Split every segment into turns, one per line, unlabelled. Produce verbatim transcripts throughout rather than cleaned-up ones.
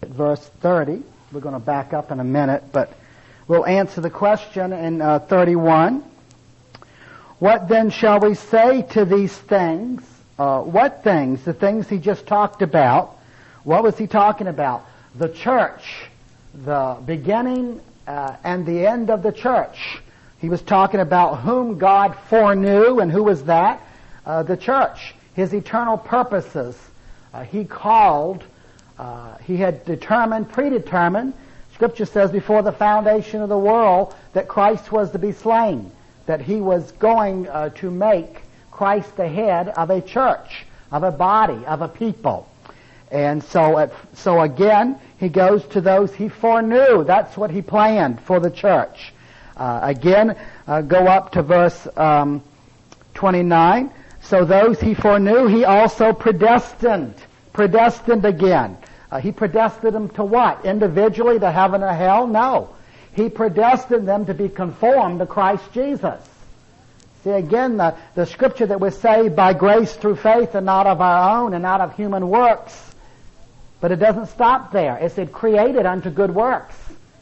Verse thirty. We're going to back up in a minute, but we'll answer the question in uh, thirty-one. What then shall we say to these things? Uh, what things? The things he just talked about. What was he talking about? The church. The beginning uh, and the end of the church. He was talking about whom God foreknew, and who was that? Uh, the church. His eternal purposes. Uh, he called, uh, he had determined, predetermined. Scripture says before the foundation of the world that Christ was to be slain, that he was going uh, to make Christ the head of a church, of a body, of a people. And so, at, so again, he goes to those he foreknew. That's what he planned for the church. Uh, again, uh, go up to verse um, twenty-nine. So those he foreknew, he also predestined. Predestined again. Uh, he predestined them to what? Individually to heaven or hell? No. He predestined them to be conformed to Christ Jesus. See, again, the, the scripture that we're saved by grace through faith and not of our own and not of human works. But it doesn't stop there. It said created unto good works.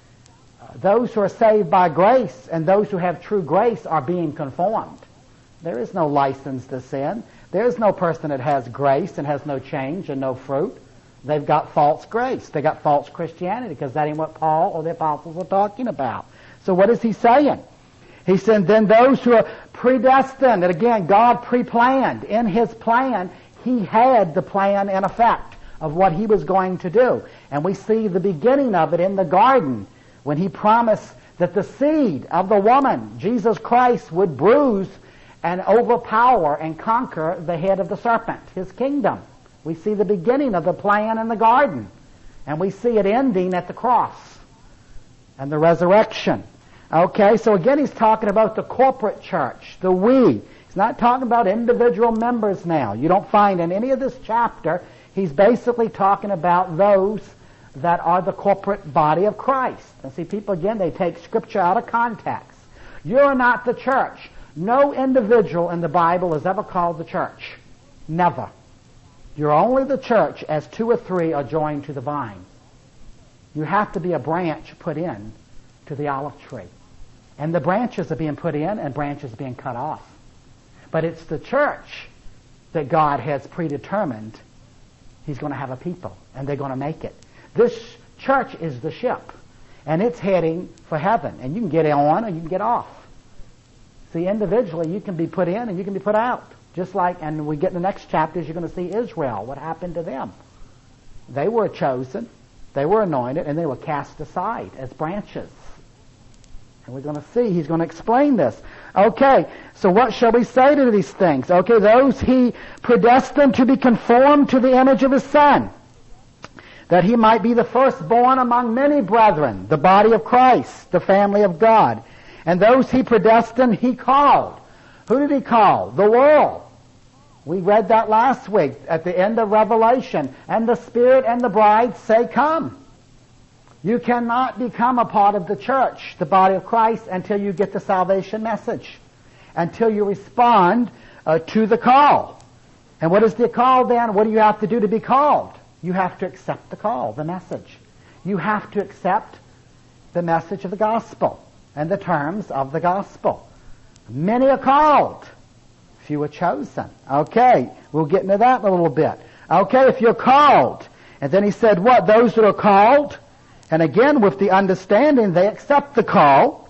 Uh, those who are saved by grace and those who have true grace are being conformed. There is no license to sin. There is no person that has grace and has no change and no fruit. They've got false grace. They've got false Christianity, because that ain't what Paul or the apostles were talking about. So what is he saying? He said, then those who are predestined, and again, God pre-planned. In his plan, he had the plan in effect of what he was going to do. And we see the beginning of it in the garden, when he promised that the seed of the woman, Jesus Christ, would bruise and overpower and conquer the head of the serpent, his kingdom. We see the beginning of the plan in the garden, and we see it ending at the cross and the resurrection. Okay, so again he's talking about the corporate church, the we. He's not talking about individual members now. You don't find in any of this chapter, he's basically talking about those that are the corporate body of Christ. And see, people, again, they take Scripture out of context. You're not the church. No individual in the Bible is ever called the church. Never. You're only the church as two or three are joined to the vine. You have to be a branch put in to the olive tree. And the branches are being put in and branches are being cut off. But it's the church that God has predetermined he's going to have a people, and they're going to make it. This church is the ship, and it's heading for heaven. And you can get on or you can get off. See, individually, you can be put in and you can be put out. Just like, and we get in the next chapters, you're going to see Israel, what happened to them. They were chosen, they were anointed, and they were cast aside as branches. And we're going to see, he's going to explain this. Okay, so what shall we say to these things? Okay, those he predestined to be conformed to the image of his Son, that he might be the firstborn among many brethren, the body of Christ, the family of God. And those he predestined, he called. Who did he call? The world. We read that last week at the end of Revelation. And the Spirit and the bride say, come. You cannot become a part of the church, the body of Christ, until you get the salvation message, until you respond uh, to the call. And what is the call then? What do you have to do to be called? You have to accept the call, the message. You have to accept the message of the gospel and the terms of the gospel. Many are called, few are chosen. Okay, we'll get into that in a little bit. Okay, if you're called, and then he said what? Those that are called, and again with the understanding they accept the call,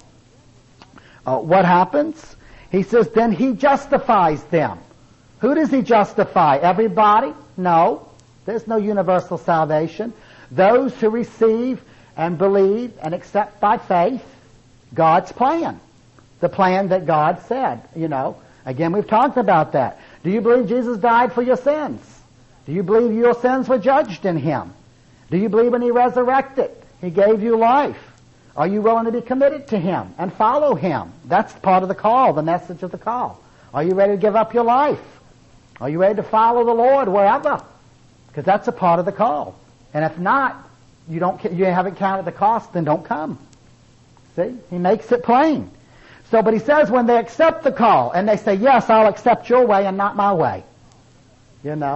uh, what happens? He says then he justifies them. Who does he justify? Everybody? No. There's no universal salvation. Those who receive and believe and accept by faith God's plan. The plan that God said, you know. Again, we've talked about that. Do you believe Jesus died for your sins? Do you believe your sins were judged in him? Do you believe when he resurrected, he gave you life? Are you willing to be committed to him and follow him? That's part of the call, the message of the call. Are you ready to give up your life? Are you ready to follow the Lord wherever? Because that's a part of the call. And if not, you don't, you haven't counted the cost, then don't come. See? He makes it plain. So, but he says when they accept the call and they say, yes, I'll accept your way and not my way. You know,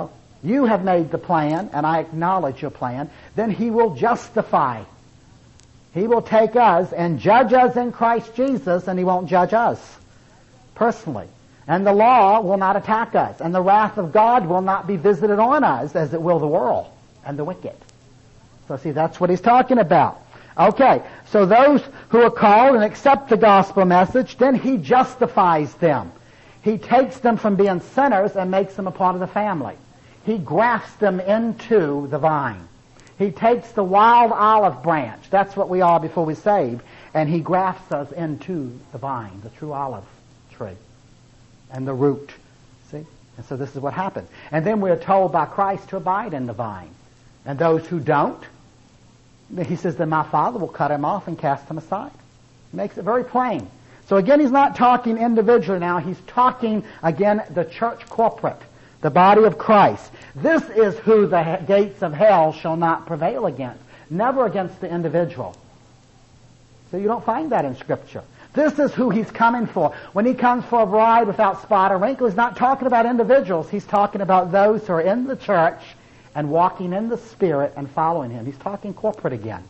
You have made the plan, and I acknowledge your plan. Then he will justify. He will take us and judge us in Christ Jesus, and he won't judge us personally. And the law will not attack us, and the wrath of God will not be visited on us as it will the world and the wicked. So see, that's what he's talking about. Okay, so those who are called and accept the gospel message, then he justifies them. He takes them from being sinners and makes them a part of the family. He grafts them into the vine. He takes the wild olive branch, that's what we are before we save, and he grafts us into the vine, the true olive tree, and the root. See? And so this is what happens. And then we're told by Christ to abide in the vine. And those who don't, he says, then my Father will cut him off and cast him aside. He makes it very plain. So again, he's not talking individually now. He's talking, again, the church corporate, the body of Christ. This is who the gates of hell shall not prevail against. Never against the individual. So you don't find that in Scripture. This is who he's coming for. When he comes for a bride without spot or wrinkle, he's not talking about individuals. He's talking about those who are in the church and walking in the Spirit and following him. He's talking corporate again.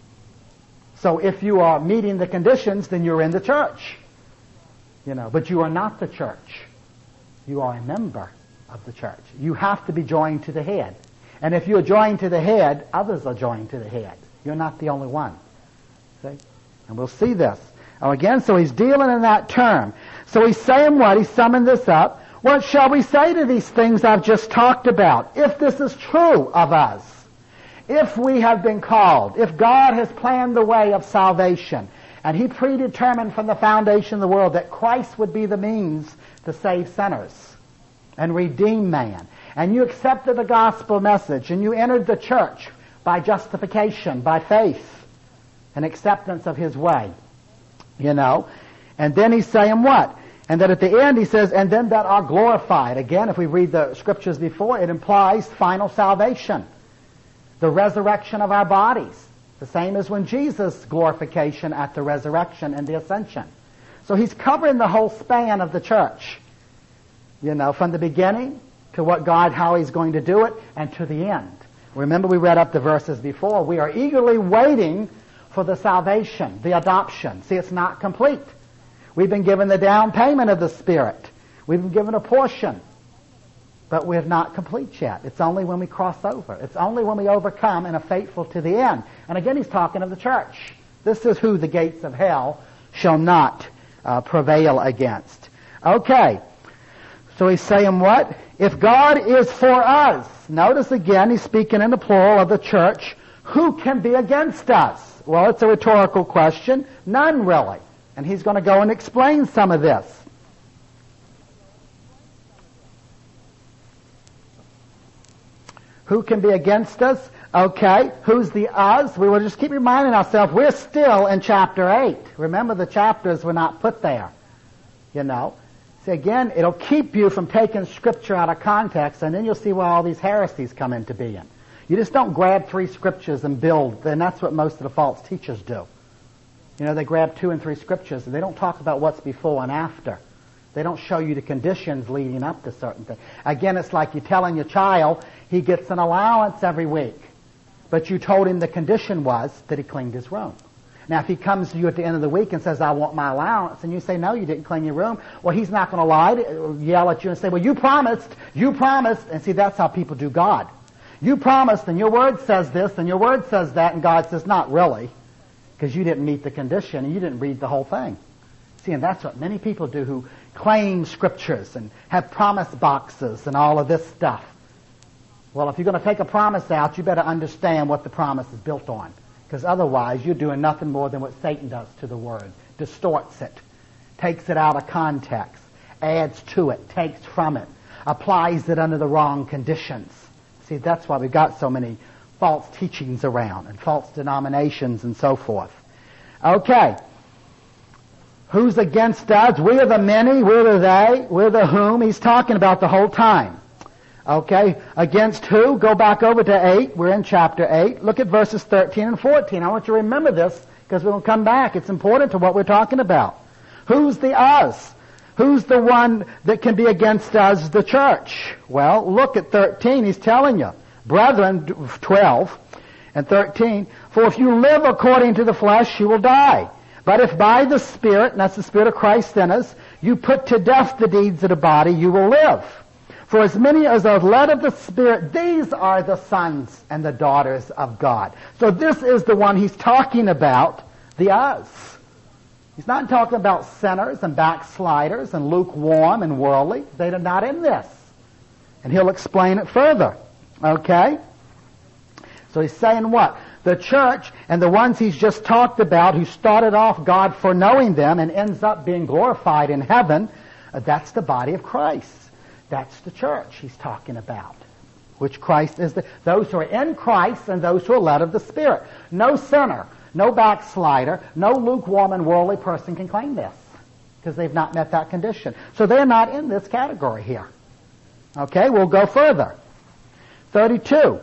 So if you are meeting the conditions, then you're in the church. You know, but you are not the church. You are a member of the church. You have to be joined to the head. And if you're joined to the head, others are joined to the head. You're not the only one. See? And we'll see this. Oh, again, so he's dealing in that term. So he's saying what? He's summing this up. What shall we say to these things I've just talked about? If this is true of us, if we have been called, if God has planned the way of salvation, and he predetermined from the foundation of the world that Christ would be the means to save sinners and redeem man, and you accepted the gospel message, and you entered the church by justification, by faith, and acceptance of his way, you know, and then he's saying what? And that at the end he says, and then that are glorified. Again, if we read the scriptures before, it implies final salvation. The resurrection of our bodies. The same as when Jesus' glorification at the resurrection and the ascension. So he's covering the whole span of the church. You know, from the beginning to what God, how he's going to do it, and to the end. Remember we read up the verses before. We are eagerly waiting for the salvation, the adoption. See, it's not complete. We've been given the down payment of the Spirit. We've been given a portion. But we're not complete yet. It's only when we cross over. It's only when we overcome and are faithful to the end. And again, he's talking of the church. This is who the gates of hell shall not uh, prevail against. Okay. So he's saying what? If God is for us, notice again, he's speaking in the plural of the church, who can be against us? Well, it's a rhetorical question. None, really. And he's going to go and explain some of this. Who can be against us? Okay, who's the us? We will just keep reminding ourselves, we're still in chapter eight. Remember, the chapters were not put there. You know. See, again, it'll keep you from taking Scripture out of context, and then you'll see where all these heresies come into being. You just don't grab three Scriptures and build, and that's what most of the false teachers do. You know, they grab two and three Scriptures, and they don't talk about what's before and after. They don't show you the conditions leading up to certain things. Again, it's like you're telling your child he gets an allowance every week, but you told him the condition was that he cleaned his room. Now, if he comes to you at the end of the week and says, I want my allowance, and you say, no, you didn't clean your room, well, he's not going to lie, to, yell at you and say, well, you promised, you promised, and see, that's how people do God. You promised, and your word says this, and your word says that, and God says, not really, because you didn't meet the condition, and you didn't read the whole thing. See, and that's what many people do who claim Scriptures and have promise boxes and all of this stuff. Well, if you're going to take a promise out, you better understand what the promise is built on. Because otherwise, you're doing nothing more than what Satan does to the Word. Distorts it. Takes it out of context. Adds to it. Takes from it. Applies it under the wrong conditions. See, that's why we've got so many false teachings around and false denominations and so forth. Okay. Who's against us? We're the many. We're the they. We're the whom. He's talking about the whole time. Okay, against who? Go back over to eight. We're in chapter eight. Look at verses thirteen and fourteen. I want you to remember this because we'll come back. It's important to what we're talking about. Who's the us? Who's the one that can be against us, the church? Well, look at thirteen. He's telling you. Brethren, twelve and thirteen, for if you live according to the flesh, you will die. But if by the Spirit, and that's the Spirit of Christ in us, you put to death the deeds of the body, you will live. For as many as are led of the Spirit, these are the sons and the daughters of God. So this is the one he's talking about, the us. He's not talking about sinners and backsliders and lukewarm and worldly. They're not in this. And he'll explain it further. Okay? So he's saying what? The church and the ones he's just talked about who started off God foreknowing them and ends up being glorified in heaven, uh, that's the body of Christ. That's the church he's talking about. Which Christ is the, those who are in Christ and those who are led of the Spirit. No sinner, no backslider, no lukewarm and worldly person can claim this because they've not met that condition. So they're not in this category here. Okay, we'll go further. thirty-two.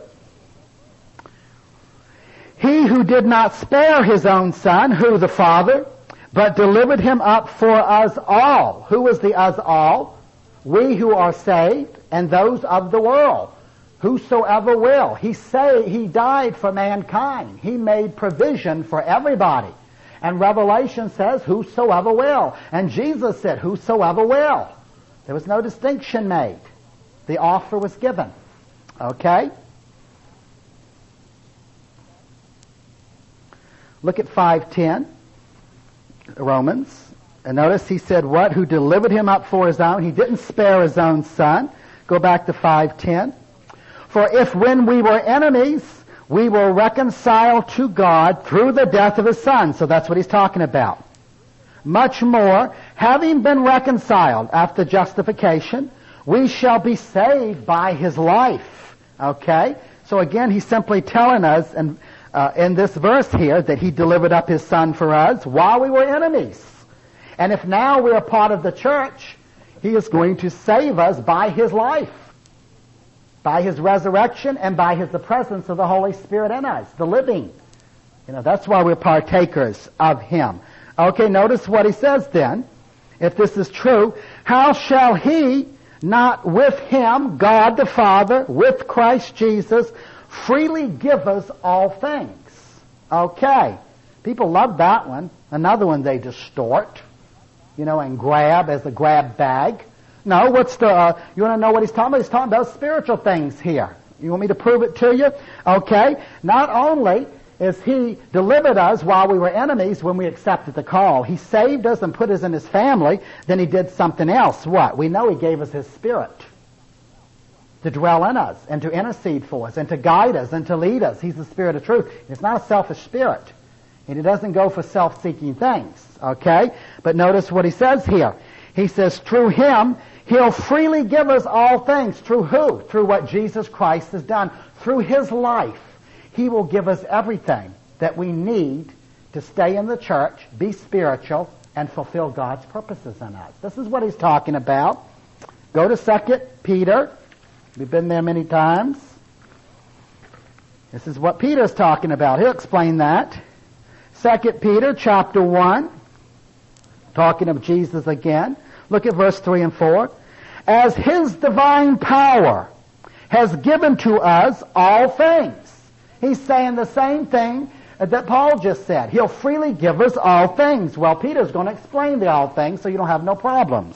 He who did not spare his own son, who the Father, but delivered him up for us all. Who is the us all? We who are saved and those of the world. Whosoever will. He say he died for mankind. He made provision for everybody. And Revelation says, whosoever will. And Jesus said, whosoever will. There was no distinction made. The offer was given. Okay? Look at five ten, Romans. And notice he said what? Who delivered him up for his own. He didn't spare his own son. Go back to five ten. For if when we were enemies, we were reconciled to God through the death of his son. So that's what he's talking about. Much more, having been reconciled after justification, we shall be saved by his life. Okay? So again, he's simply telling us and uh, in this verse here that he delivered up his son for us while we were enemies. And if now we are part of the church, he is going to save us by his life, by his resurrection, and by his the presence of the Holy Spirit in us, the living. You know, that's why we're partakers of him. Okay, notice what he says then. If this is true, how shall he not with him, God the Father, with Christ Jesus, freely give us all things? Okay. People love that one. Another one they distort, you know, and grab as a grab bag. No, what's the, uh, you want to know what he's talking about? He's talking about spiritual things here. You want me to prove it to you? Okay. Not only is he delivered us while we were enemies when we accepted the call, he saved us and put us in his family, then he did something else. What? We know he gave us his Spirit to dwell in us and to intercede for us and to guide us and to lead us. He's the Spirit of truth. It's not a selfish spirit. And he doesn't go for self-seeking things. Okay? But notice what he says here. He says, through him, he'll freely give us all things. Through who? Through what Jesus Christ has done. Through his life, he will give us everything that we need to stay in the church, be spiritual, and fulfill God's purposes in us. This is what he's talking about. Go to Second Peter. We've been there many times. This is what Peter's talking about. He'll explain that. Second Peter chapter one, talking of Jesus again. Look at verse three and four. As his divine power has given to us all things. He's saying the same thing that Paul just said. He'll freely give us all things. Well, Peter's going to explain the all things so you don't have no problems.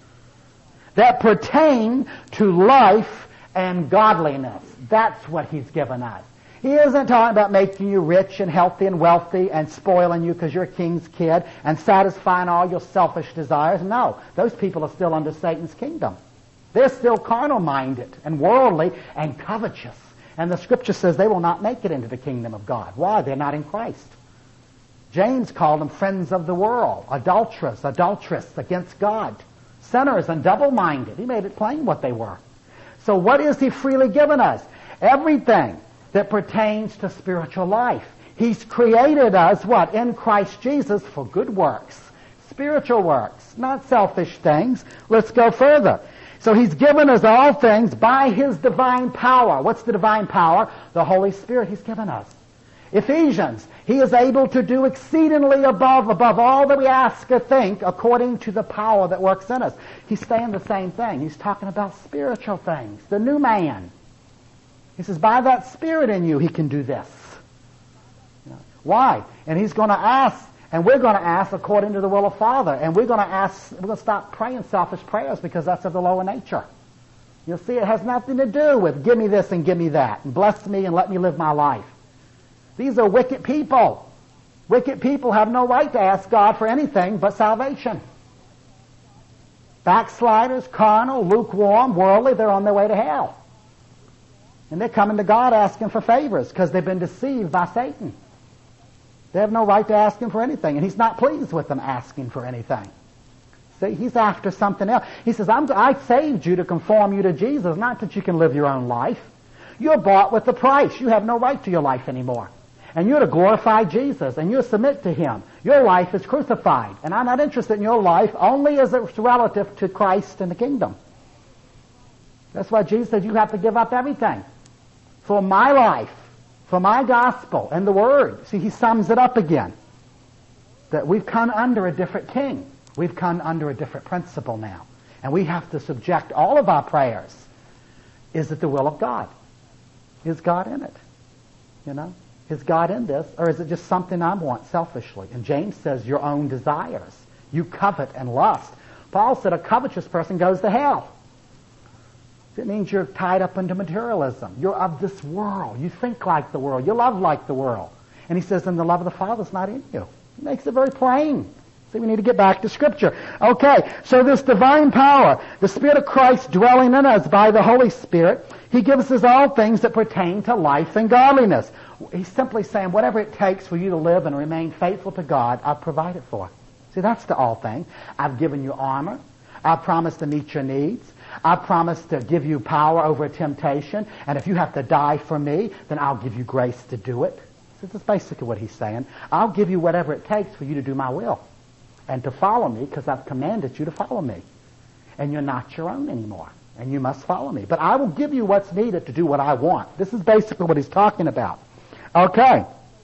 That pertain to life and godliness. That's what he's given us. He isn't talking about making you rich and healthy and wealthy and spoiling you because you're a king's kid and satisfying all your selfish desires. No, those people are still under Satan's kingdom. They're still carnal-minded and worldly and covetous. And the Scripture says they will not make it into the kingdom of God. Why? They're not in Christ. James called them friends of the world, adulterous, adulteress against God, sinners and double-minded. He made it plain what they were. So what is he freely given us? Everything that pertains to spiritual life. He's created us, what? In Christ Jesus for good works. Spiritual works, not selfish things. Let's go further. So he's given us all things by his divine power. What's the divine power? The Holy Spirit he's given us. Ephesians, He is able to do exceedingly above, above all that we ask or think, according to the power that works in us. He's saying the same thing. He's talking about spiritual things, the new man. He says, by that Spirit in you, He can do this. You know, why? And He's going to ask, and we're going to ask according to the will of Father. And we're going to ask, we're going to stop praying selfish prayers because that's of the lower nature. You'll see it has nothing to do with give me this and give me that, and bless me and let me live my life. These are wicked people. Wicked people have no right to ask God for anything but salvation. Backsliders, carnal, lukewarm, worldly, they're on their way to hell. And they're coming to God asking for favors because they've been deceived by Satan. They have no right to ask Him for anything, and He's not pleased with them asking for anything. See, He's after something else. He says, I'm, I saved you to conform you to Jesus, not that you can live your own life. You're bought with the price. You have no right to your life anymore. And you're to glorify Jesus, and you're to submit to Him. Your life is crucified, and I'm not interested in your life only as it's relative to Christ and the kingdom. That's why Jesus said you have to give up everything for my life, for my gospel and the Word. See, He sums it up again. That we've come under a different king. We've come under a different principle now. And we have to subject all of our prayers. Is it the will of God? Is God in it? You know? Is God in this? Or is it just something I want selfishly? And James says your own desires. You covet and lust. Paul said a covetous person goes to hell. It means you're tied up into materialism. You're of this world. You think like the world. You love like the world. And he says, and the love of the Father is not in you. He makes it very plain. See, we need to get back to Scripture. Okay, so this divine power, the Spirit of Christ dwelling in us by the Holy Spirit, He gives us all things that pertain to life and godliness. He's simply saying, whatever it takes for you to live and remain faithful to God, I've provided for. See, that's the all thing. I've given you armor. I've promised to meet your needs. I've promised to give you power over temptation. And if you have to die for me, then I'll give you grace to do it. So that's basically what He's saying. I'll give you whatever it takes for you to do my will and to follow me, because I've commanded you to follow me. And you're not your own anymore. And you must follow me. But I will give you what's needed to do what I want. This is basically what He's talking about. Okay.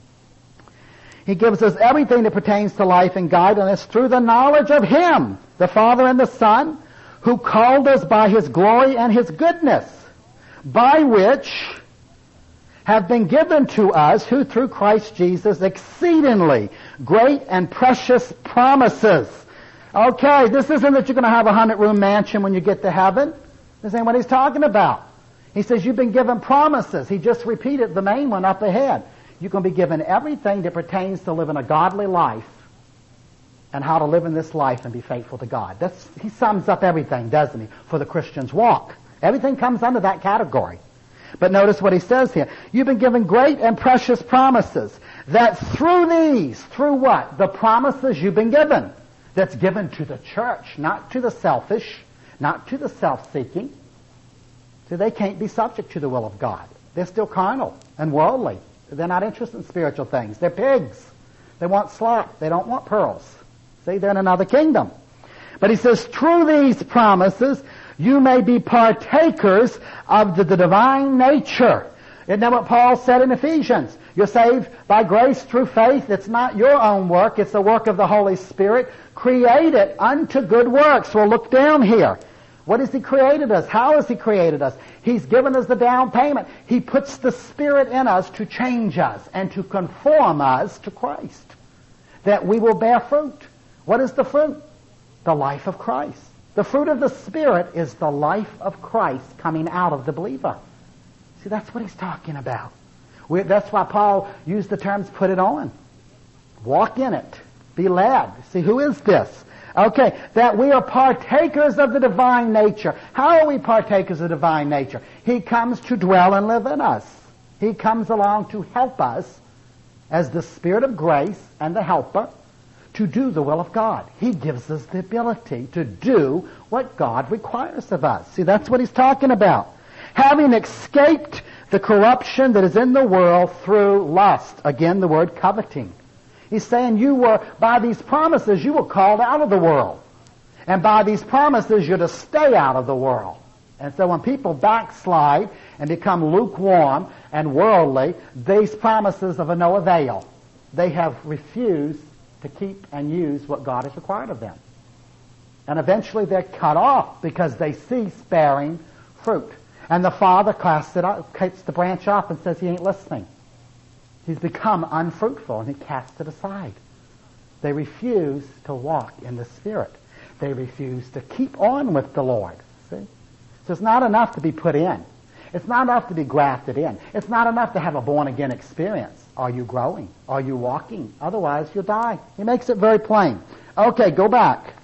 He gives us everything that pertains to life and godliness through the knowledge of Him, the Father and the Son, who called us by His glory and His goodness, by which have been given to us, who through Christ Jesus exceedingly great and precious promises. Okay, this isn't that you're going to have a hundred-room mansion when you get to heaven. This ain't what He's talking about. He says you've been given promises. He just repeated the main one up ahead. You're going to be given everything that pertains to living a godly life and how to live in this life and be faithful to God. That's, he sums up everything, doesn't he, for the Christian's walk. Everything comes under that category. But notice what he says here. You've been given great and precious promises, that through these, through what? The promises you've been given. That's given to the church, not to the selfish, not to the self-seeking. So they can't be subject to the will of God. They're still carnal and worldly. They're not interested in spiritual things. They're pigs. They want slop. They don't want pearls. See, they're in another kingdom. But he says, through these promises, you may be partakers of the, the divine nature. Isn't that what Paul said in Ephesians? You're saved by grace through faith. It's not your own work. It's the work of the Holy Spirit. Created unto good works. Well, look down here. What has He created us? How has He created us? He's given us the down payment. He puts the Spirit in us to change us and to conform us to Christ, that we will bear fruit. What is the fruit? The life of Christ. The fruit of the Spirit is the life of Christ coming out of the believer. See, that's what he's talking about. We, that's why Paul used the terms put it on. Walk in it. Be led. See, who is this? Okay, that we are partakers of the divine nature. How are we partakers of the divine nature? He comes to dwell and live in us. He comes along to help us as the Spirit of grace and the helper to do the will of God. He gives us the ability to do what God requires of us. See, that's what he's talking about. Having escaped the corruption that is in the world through lust. Again, the word coveting. He's saying you were, by these promises, you were called out of the world. And by these promises, you're to stay out of the world. And so when people backslide and become lukewarm and worldly, these promises are of no avail. They have refused to keep and use what God has required of them. And eventually they're cut off because they cease bearing fruit. And the father casts it up, cuts the branch off and says he ain't listening. He's become unfruitful and he casts it aside. They refuse to walk in the Spirit. They refuse to keep on with the Lord. See? So it's not enough to be put in. It's not enough to be grafted in. It's not enough to have a born-again experience. Are you growing? Are you walking? Otherwise, you'll die. He makes it very plain. Okay, go back.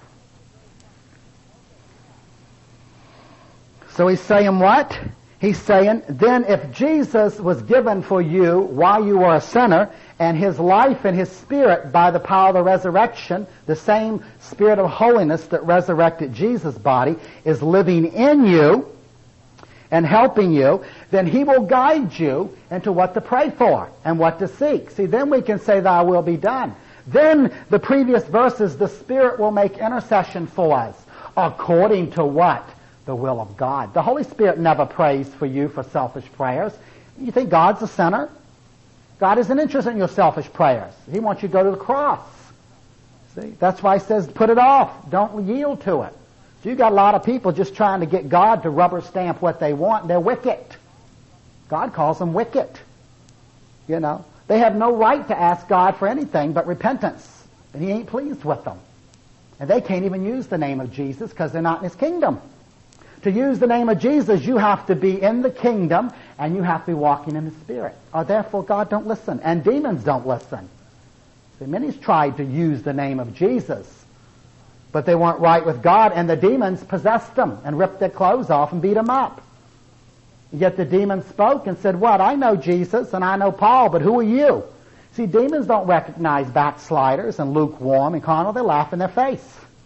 So he's saying what? He's saying, then if Jesus was given for you while you were a sinner, and his life and his spirit by the power of the resurrection, the same spirit of holiness that resurrected Jesus' body, is living in you and helping you, then he will guide you into what to pray for and what to seek. See, then we can say, thy will be done. Then the previous verses, the Spirit will make intercession for us according to what? The will of God. The Holy Spirit never prays for you for selfish prayers. You think God's a sinner? God isn't interested in your selfish prayers. He wants you to go to the cross. See, that's why he says put it off. Don't yield to it. So you got a lot of people just trying to get God to rubber stamp what they want, and they're wicked. God calls them wicked. You know, they have no right to ask God for anything but repentance, and he ain't pleased with them. And they can't even use the name of Jesus because they're not in his kingdom. To use the name of Jesus, you have to be in the kingdom and you have to be walking in the Spirit. Or therefore God don't listen, and demons don't listen. See, many's tried to use the name of Jesus, but they weren't right with God, and the demons possessed them and ripped their clothes off and beat them up. Yet the demons spoke and said, what? I know Jesus and I know Paul, but who are you? See, demons don't recognize backsliders and lukewarm and carnal. They laugh in their face.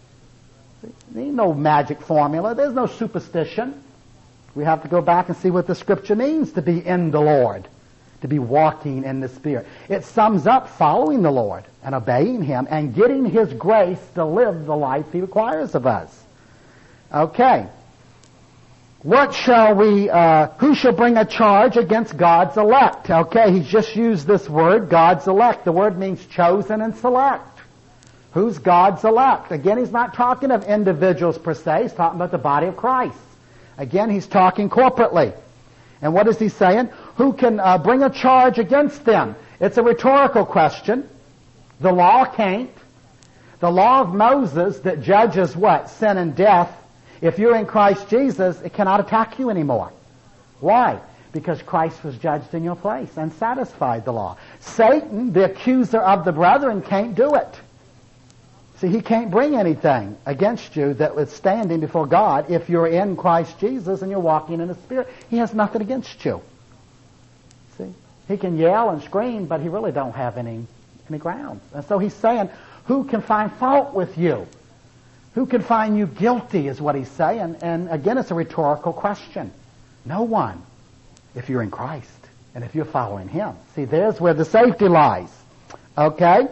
There ain't no magic formula. There's no superstition. We have to go back and see what the Scripture means to be in the Lord, to be walking in the Spirit. It sums up following the Lord and obeying him and getting his grace to live the life he requires of us. Okay. What shall we, uh, who shall bring a charge against God's elect? Okay, he's just used this word, God's elect. The word means chosen and select. Who's God's elect? Again, he's not talking of individuals per se. He's talking about the body of Christ. Again, he's talking corporately. And what is he saying? Who can uh, bring a charge against them? It's a rhetorical question. The law can't. The law of Moses that judges what? Sin and death. If you're in Christ Jesus, it cannot attack you anymore. Why? Because Christ was judged in your place and satisfied the law. Satan, the accuser of the brethren, can't do it. See, he can't bring anything against you that was standing before God if you're in Christ Jesus and you're walking in the Spirit. He has nothing against you. See? He can yell and scream, but he really don't have any, any grounds. And so he's saying, who can find fault with you? Who can find you guilty is what he's saying. And again, it's a rhetorical question. No one, if you're in Christ and if you're following him. See, there's where the safety lies. Okay?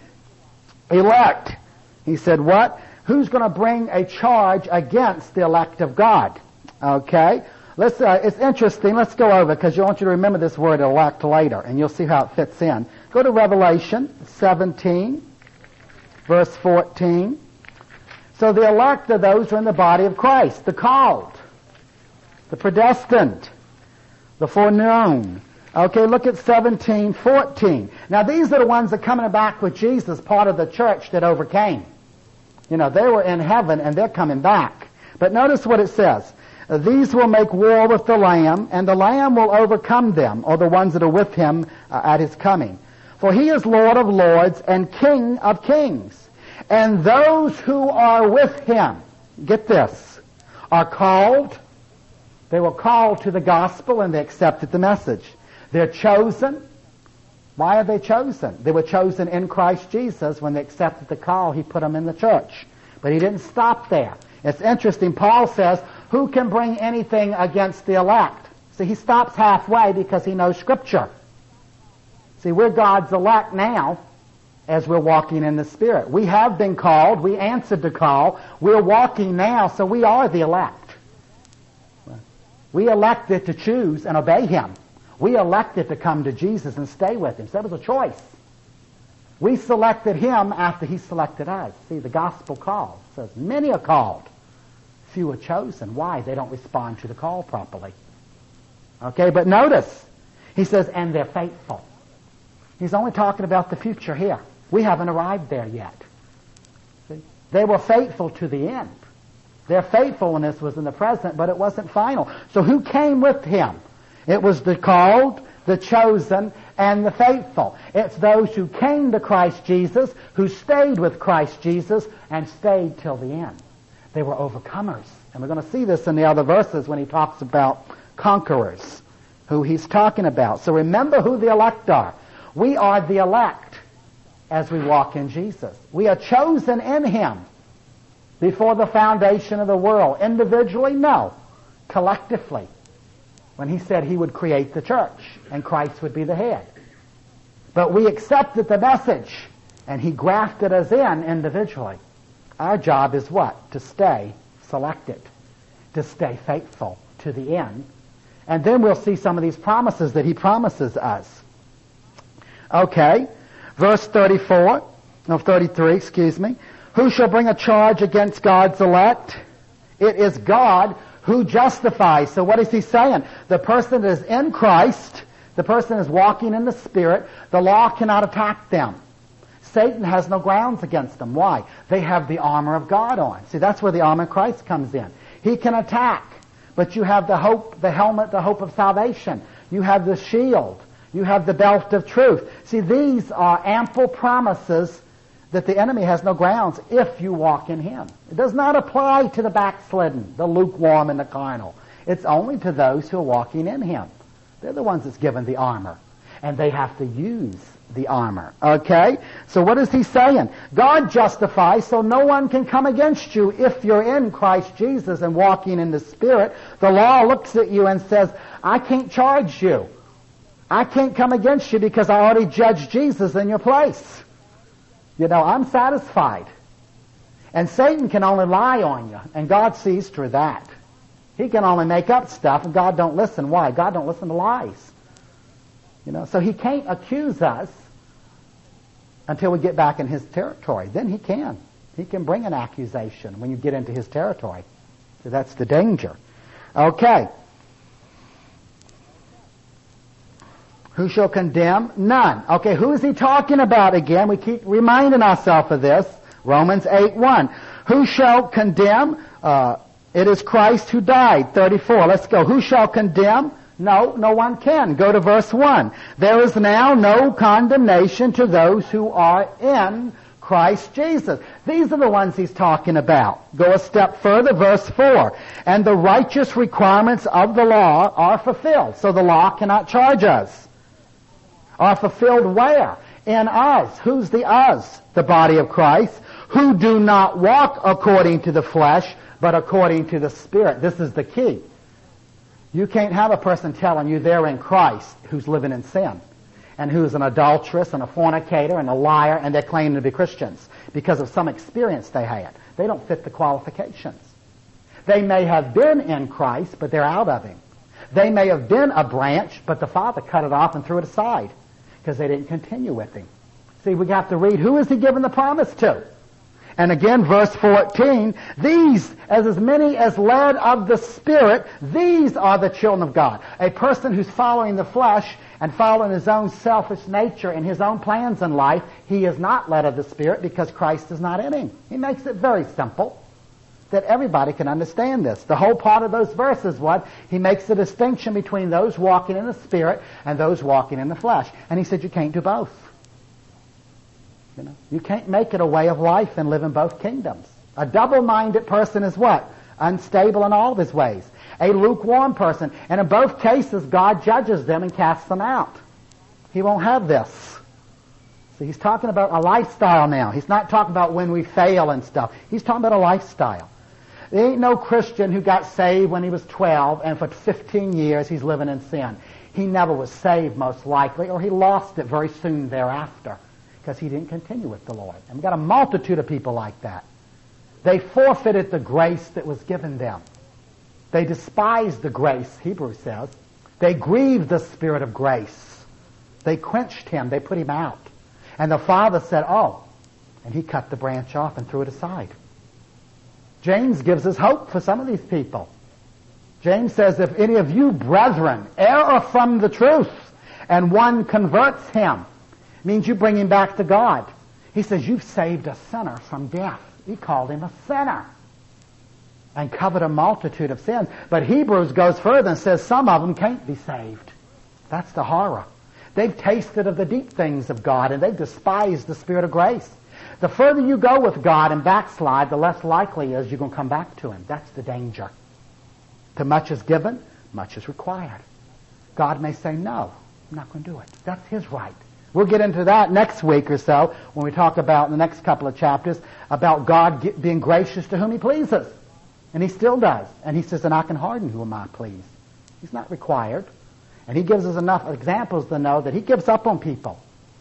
Elect. He said, what? Who's going to bring a charge against the elect of God? Okay? Let's, uh, it's interesting. Let's go over because I want you to remember this word elect later, and you'll see how it fits in. Go to Revelation seventeen, verse fourteen. So the elect are those who are in the body of Christ, the called, the predestined, the foreknown. Okay, look at seventeen fourteen. Now these are the ones that are coming back with Jesus, part of the church that overcame. You know, they were in heaven and they're coming back. But notice what it says. These will make war with the Lamb, and the Lamb will overcome them, or the ones that are with him uh, at his coming. For he is Lord of lords and King of kings. And those who are with him, get this, are called. They were called to the gospel and they accepted the message. They're chosen. Why are they chosen? They were chosen in Christ Jesus. When they accepted the call, he put them in the church. But he didn't stop there. It's interesting. Paul says, who can bring anything against the elect? See, he stops halfway because he knows Scripture. See, we're God's elect now as we're walking in the Spirit. We have been called. We answered the call. We're walking now, so we are the elect. We elected to choose and obey him. We elected to come to Jesus and stay with him. So that was a choice. We selected him after he selected us. See, the gospel call says, many are called, few are chosen. Why? They don't respond to the call properly. Okay, but notice, he says, and they're faithful. He's only talking about the future here. We haven't arrived there yet. See? They were faithful to the end. Their faithfulness was in the present, but it wasn't final. So who came with him? It was the called, the chosen, and the faithful. It's those who came to Christ Jesus, who stayed with Christ Jesus, and stayed till the end. They were overcomers. And we're going to see this in the other verses when he talks about conquerors, who he's talking about. So remember who the elect are. We are the elect as we walk in Jesus. We are chosen in him before the foundation of the world. Individually, no. Collectively. When he said he would create the church and Christ would be the head. But we accepted the message and he grafted us in individually. Our job is what? To stay selected. To stay faithful to the end. And then we'll see some of these promises that he promises us. Okay. Verse thirty-four, no, thirty-three, excuse me. Who shall bring a charge against God's elect? It is God who justifies. So what is he saying? The person that is in Christ, the person is walking in the Spirit, the law cannot attack them. Satan has no grounds against them. Why? They have the armor of God on. See, that's where the armor of Christ comes in. He can attack, but you have the hope, the helmet, the hope of salvation. You have the shield. You have the belt of truth. See, these are ample promises that the enemy has no grounds if you walk in him. It does not apply to the backslidden, the lukewarm, and the carnal. It's only to those who are walking in him. They're the ones that's given the armor. And they have to use the armor. Okay? So what is he saying? God justifies, so no one can come against you if you're in Christ Jesus and walking in the Spirit. The law looks at you and says, I can't charge you. I can't come against you because I already judged Jesus in your place. You know, I'm satisfied. And Satan can only lie on you, and God sees through that. He can only make up stuff, and God don't listen. Why? God don't listen to lies. You know, so he can't accuse us until we get back in his territory. Then he can. He can bring an accusation when you get into his territory. So that's the danger. Okay. Who shall condemn? None. Okay, who is he talking about again? We keep reminding ourselves of this. Romans eight one. Who shall condemn? Uh, it is Christ who died. thirty-four. Let's go. Who shall condemn? No, no one can. Go to verse one. There is now no condemnation to those who are in Christ Jesus. These are the ones he's talking about. Go a step further, verse four. And the righteous requirements of the law are fulfilled. So the law cannot charge us. Are fulfilled where? In us. Who's the us? The body of Christ. Who do not walk according to the flesh, but according to the Spirit. This is the key. You can't have a person telling you they're in Christ who's living in sin, and who's an adulteress and a fornicator and a liar, and they're claiming to be Christians because of some experience they had. They don't fit the qualifications. They may have been in Christ, but they're out of him. They may have been a branch, but the Father cut it off and threw it aside because they didn't continue with him. See, we have to read, who is he giving the promise to? And again, verse fourteen, these, as as many as led of the Spirit, these are the children of God. A person who's following the flesh and following his own selfish nature and his own plans in life, he is not led of the Spirit because Christ is not in him. He makes it very simple that everybody can understand this. The whole part of those verses, what? He makes the distinction between those walking in the Spirit and those walking in the flesh. And he said you can't do both. You know, you can't make it a way of life and live in both kingdoms. A double-minded person is what? Unstable in all of his ways. A lukewarm person. And in both cases, God judges them and casts them out. He won't have this. So he's talking about a lifestyle now. He's not talking about when we fail and stuff. He's talking about a lifestyle. There ain't no Christian who got saved when he was twelve and for fifteen years he's living in sin. He never was saved, most likely, or he lost it very soon thereafter because he didn't continue with the Lord. And we've got a multitude of people like that. They forfeited the grace that was given them. They despised the grace, Hebrews says, They grieved the Spirit of grace. They quenched him. They put him out. And the Father said, oh, and he cut the branch off and threw it aside. James gives us hope for some of these people. James says, if any of you brethren err from the truth and one converts him, it means you bring him back to God. He says, you've saved a sinner from death. He called him a sinner and covered a multitude of sins. But Hebrews goes further and says some of them can't be saved. That's the horror. They've tasted of the deep things of God and they've despised the Spirit of grace. The further you go with God and backslide, the less likely is you're going to come back to him. That's the danger. To much is given, much is required. God may say, no, I'm not going to do it. That's his right. We'll get into that next week or so when we talk about, in the next couple of chapters, about God being gracious to whom he pleases. And he still does. And he says, and I can harden whom I please. He's not required. And he gives us enough examples to know that he gives up on people.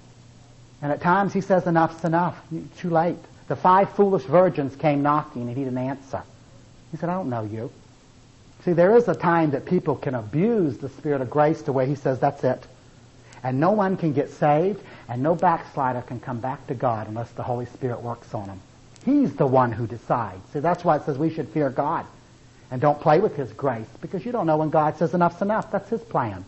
And at times he says, enough's enough. Too late. The five foolish virgins came knocking and he didn't answer. He said, I don't know you. See, there is a time that people can abuse the Spirit of grace to where he says, that's it. And no one can get saved, and no backslider can come back to God unless the Holy Spirit works on them. He's the one who decides. See, that's why it says we should fear God and don't play with his grace, because you don't know when God says enough's enough. That's his plan.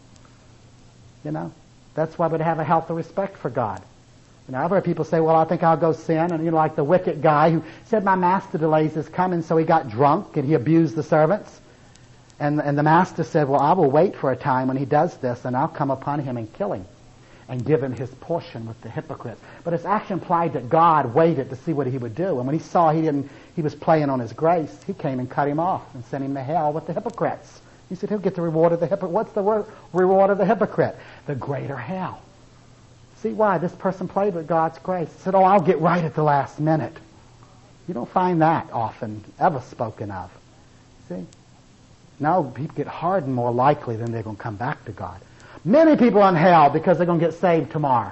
You know? That's why we'd have a healthy respect for God. You know, I've heard people say, well, I think I'll go sin. And, you know, like the wicked guy who said, my master delays his coming, so he got drunk and he abused the servants. And, and the master said, well, I will wait for a time when he does this, and I'll come upon him and kill him and give him his portion with the hypocrites. But it's actually implied that God waited to see what he would do. And when he saw he didn't, he was playing on his grace, he came and cut him off and sent him to hell with the hypocrites. He said, he'll get the reward of the hypocrite. What's the re- reward of the hypocrite? The greater hell. See why? This person played with God's grace. He said, oh, I'll get right at the last minute. You don't find that often ever spoken of. See? No, people get hardened more likely than they're going to come back to God. Many people are in hell because they're going to get saved tomorrow.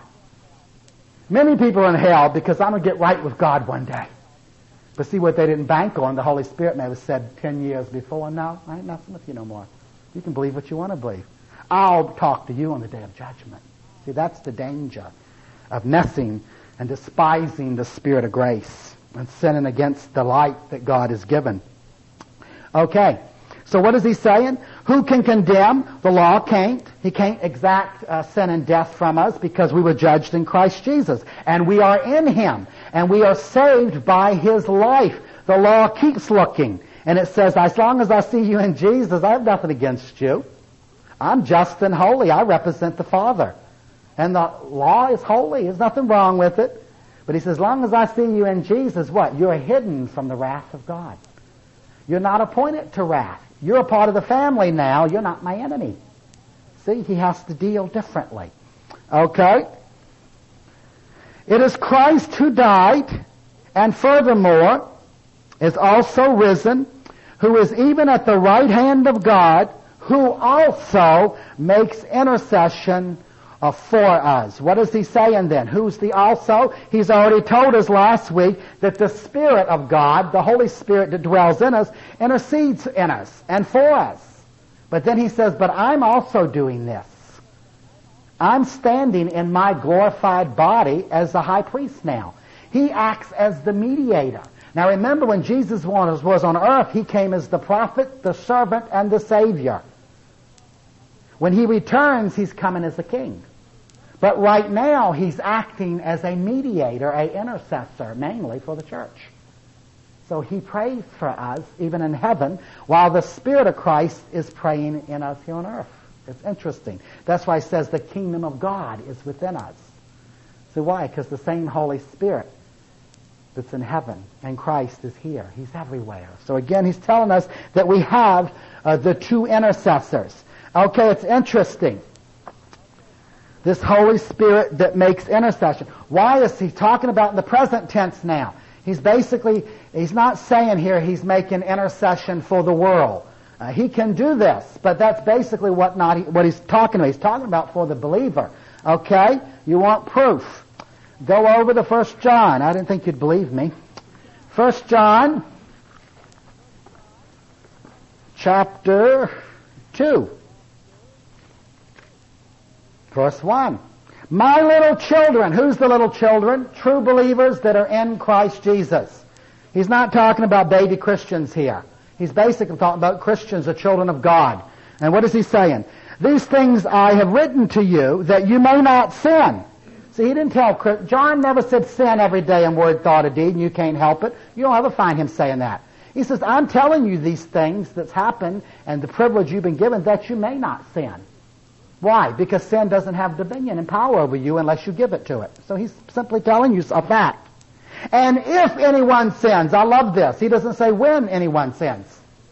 Many people are in hell because I'm going to get right with God one day. But see what they didn't bank on, the Holy Spirit may have said ten years before, no, I ain't messing with you no more. You can believe what you want to believe. I'll talk to you on the day of judgment. See, that's the danger of messing and despising the Spirit of grace and sinning against the light that God has given. Okay, so what is he saying? Who can condemn? The law can't. He can't exact uh, sin and death from us because we were judged in Christ Jesus. And we are in him. And we are saved by his life. The law keeps looking. And it says, as long as I see you in Jesus, I have nothing against you. I'm just and holy. I represent the Father. And the law is holy. There's nothing wrong with it. But he says, as long as I see you in Jesus, what? You're hidden from the wrath of God. You're not appointed to wrath. You're a part of the family now. You're not my enemy. See, he has to deal differently. Okay? It is Christ who died, and furthermore is also risen, who is even at the right hand of God, who also makes intercession uh, for us. What is he saying then? Who's the also? He's already told us last week that the Spirit of God, the Holy Spirit that dwells in us, intercedes in us and for us. But then he says, but I'm also doing this. I'm standing in my glorified body as the high priest now. He acts as the mediator. Now remember, when Jesus was, was on earth, he came as the prophet, the servant, and the Savior. When he returns, he's coming as a king. But right now, he's acting as a mediator, a intercessor, mainly for the church. So he prays for us, even in heaven, while the Spirit of Christ is praying in us here on earth. It's interesting. That's why it says the kingdom of God is within us. So why? Because the same Holy Spirit that's in heaven and Christ is here. He's everywhere. So again, he's telling us that we have uh, the two intercessors. Okay, it's interesting. This Holy Spirit that makes intercession. Why is he talking about in the present tense now? He's basically, he's not saying here he's making intercession for the world. Uh, he can do this, but that's basically what not what he's talking about. He's talking about for the believer. Okay? You want proof. Go over to First John. I didn't think you'd believe me. First John, chapter two. Verse one. My little children. Who's the little children? True believers that are in Christ Jesus. He's not talking about baby Christians here. He's basically talking about Christians, the children of God. And what is he saying? These things I have written to you that you may not sin. See, he didn't tell, John never said sin every day in word, thought, or deed, and you can't help it. You don't ever find him saying that. He says, I'm telling you these things that's happened and the privilege you've been given that you may not sin. Why? Because sin doesn't have dominion and power over you unless you give it to it. So he's simply telling you a fact. And if anyone sins, I love this. He doesn't say when anyone sins.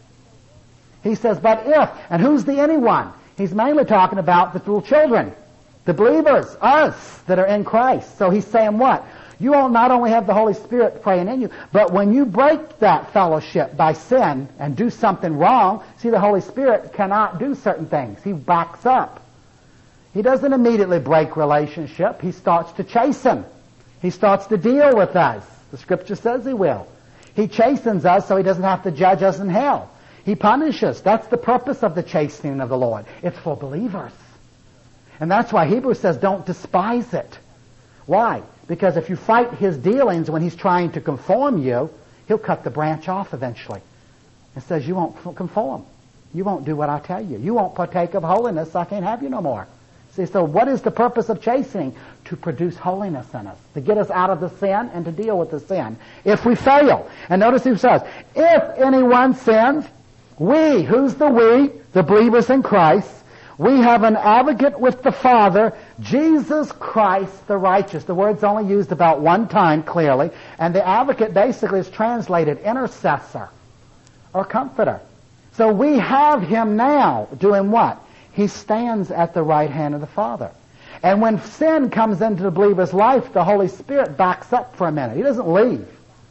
He says, but if. And who's the anyone? He's mainly talking about the little children, the believers, us that are in Christ. So he's saying what? You will not only have the Holy Spirit praying in you, but when you break that fellowship by sin and do something wrong, see, the Holy Spirit cannot do certain things. He backs up. He doesn't immediately break relationship. He starts to chasten. He starts to deal with us. The Scripture says he will. He chastens us so he doesn't have to judge us in hell. He punishes. That's the purpose of the chastening of the Lord. It's for believers. And that's why Hebrews says don't despise it. Why? Because if you fight his dealings when he's trying to conform you, he'll cut the branch off eventually. And says you won't conform. You won't do what I tell you. You won't partake of holiness. I can't have you no more. See, so what is the purpose of chastening? To produce holiness in us, to get us out of the sin and to deal with the sin. If we fail, and notice he says, if anyone sins, we, who's the we? The believers in Christ, we have an advocate with the Father, Jesus Christ the righteous. The word's only used about one time clearly, and the advocate basically is translated intercessor or comforter. So we have him now doing what? He stands at the right hand of the Father. And when sin comes into the believer's life, the Holy Spirit backs up for a minute. He doesn't leave.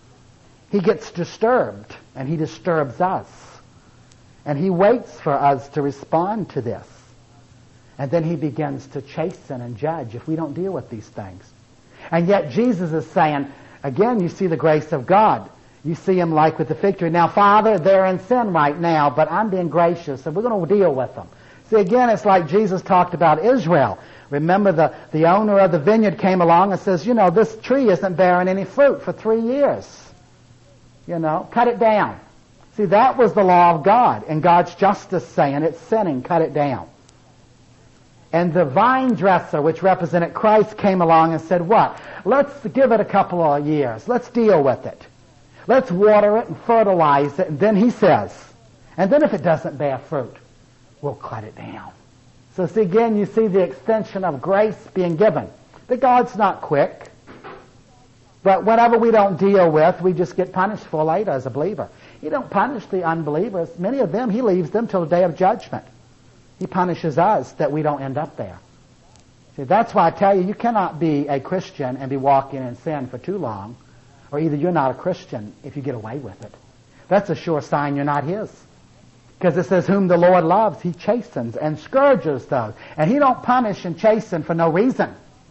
He gets disturbed, and he disturbs us. And he waits for us to respond to this. And then he begins to chasten and judge if we don't deal with these things. And yet Jesus is saying, again, you see the grace of God. You see him like with the fig tree. Now, Father, they're in sin right now, but I'm being gracious, and we're going to deal with them. See, again, it's like Jesus talked about Israel. Remember, the, the owner of the vineyard came along and says, you know, this tree isn't bearing any fruit for three years. You know, cut it down. See, that was the law of God, and God's justice saying it's sinning, cut it down. And the vine dresser, which represented Christ, came along and said, what? Let's give it a couple of years. Let's deal with it. Let's water it and fertilize it. And then he says, and then if it doesn't bear fruit, we'll cut it down. So see, again, you see the extension of grace being given. That God's not quick. But whatever we don't deal with, we just get punished for later as a believer. He don't punish the unbelievers. Many of them, he leaves them till the day of judgment. He punishes us that we don't end up there. See, that's why I tell you, you cannot be a Christian and be walking in sin for too long, or either you're not a Christian if you get away with it. That's a sure sign you're not his. Because it says, whom the Lord loves, he chastens and scourges those. And he don't punish and chasten for no reason.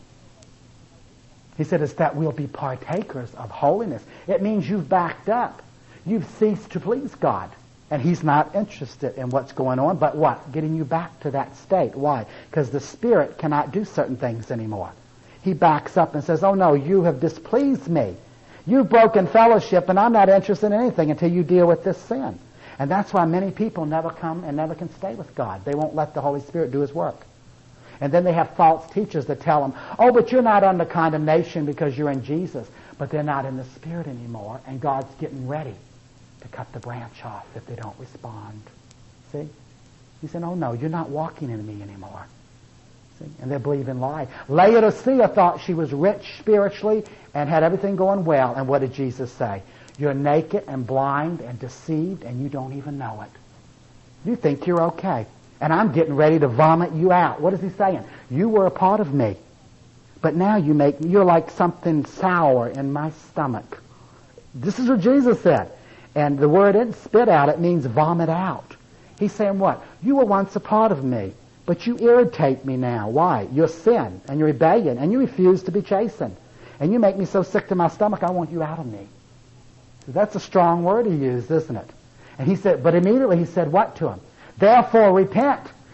He said it's that we'll be partakers of holiness. It means you've backed up. You've ceased to please God. And he's not interested in what's going on, but what? Getting you back to that state. Why? Because the Spirit cannot do certain things anymore. He backs up and says, oh no, you have displeased me. You've broken fellowship, and I'm not interested in anything until you deal with this sin. And that's why many people never come and never can stay with God. They won't let the Holy Spirit do his work. And then they have false teachers that tell them, oh, but you're not under condemnation because you're in Jesus. But they're not in the Spirit anymore, and God's getting ready to cut the branch off if they don't respond. See? He said, oh, no, you're not walking in me anymore. See? And they believe in lie. Laodicea thought she was rich spiritually and had everything going well. And what did Jesus say? You're naked and blind and deceived, and you don't even know it. You think you're okay. And I'm getting ready to vomit you out. What is he saying? You were a part of me. But now you make you're like something sour in my stomach. This is what Jesus said. And the word isn't spit out, it means vomit out. He's saying what? You were once a part of me, but you irritate me now. Why? Your sin and your rebellion, and you refuse to be chastened. And you make me so sick to my stomach, I want you out of me. That's a strong word he used, isn't it? And he said, but immediately he said what to him? Therefore repent.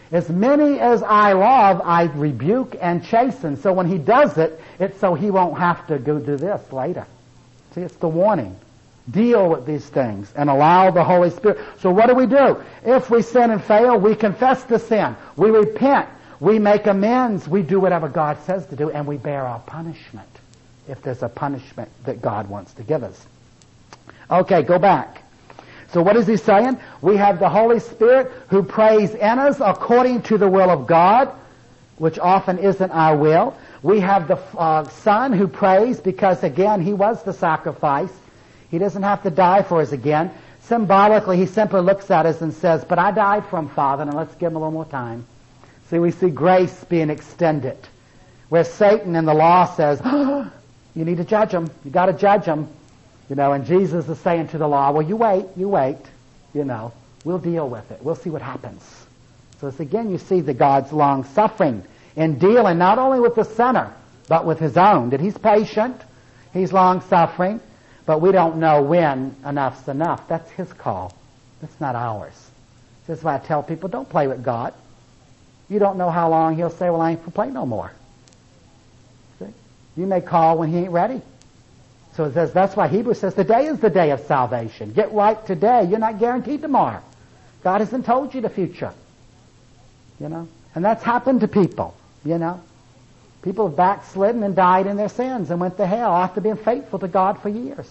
As many as I love, I rebuke and chasten. So when he does it, it's so he won't have to go do this later. See, it's the warning. Deal with these things and allow the Holy Spirit. So what do we do? If we sin and fail, we confess the sin. We repent. We make amends. We do whatever God says to do, and we bear our punishment if there's a punishment that God wants to give us. Okay, go back. So what is he saying? We have the Holy Spirit who prays in us according to the will of God, which often isn't our will. We have the uh, Son who prays because, again, he was the sacrifice. He doesn't have to die for us again. Symbolically, he simply looks at us and says, but I died for him, Father, and let's give him a little more time. See, we see grace being extended. Where Satan in the law says, oh, you need to judge him. You got to judge him. You know, and Jesus is saying to the law, well, you wait, you wait. You know, we'll deal with it. We'll see what happens. So it's again, you see the God's long suffering in dealing not only with the sinner, but with his own. That he's patient, he's long suffering, but we don't know when enough's enough. That's his call. That's not ours. That's why I tell people, don't play with God. You don't know how long he'll say, well, I ain't for play no more. See? You may call when he ain't ready. So it says, that's why Hebrews says, today is the day of salvation. Get right today. You're not guaranteed tomorrow. God hasn't told you the future. You know? And that's happened to people, you know. People have backslidden and died in their sins and went to hell after being faithful to God for years.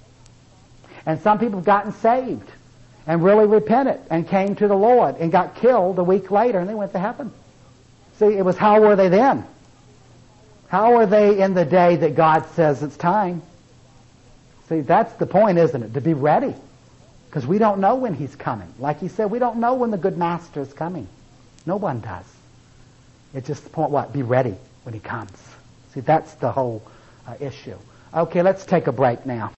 And some people have gotten saved and really repented and came to the Lord and got killed a week later and they went to heaven. See, it was how were they then? How are they in the day that God says it's time? See, that's the point, isn't it? To be ready. Because we don't know when he's coming. Like he said, we don't know when the good master is coming. No one does. It's just the point, what? Be ready when he comes. See, that's the whole uh, issue. Okay, let's take a break now.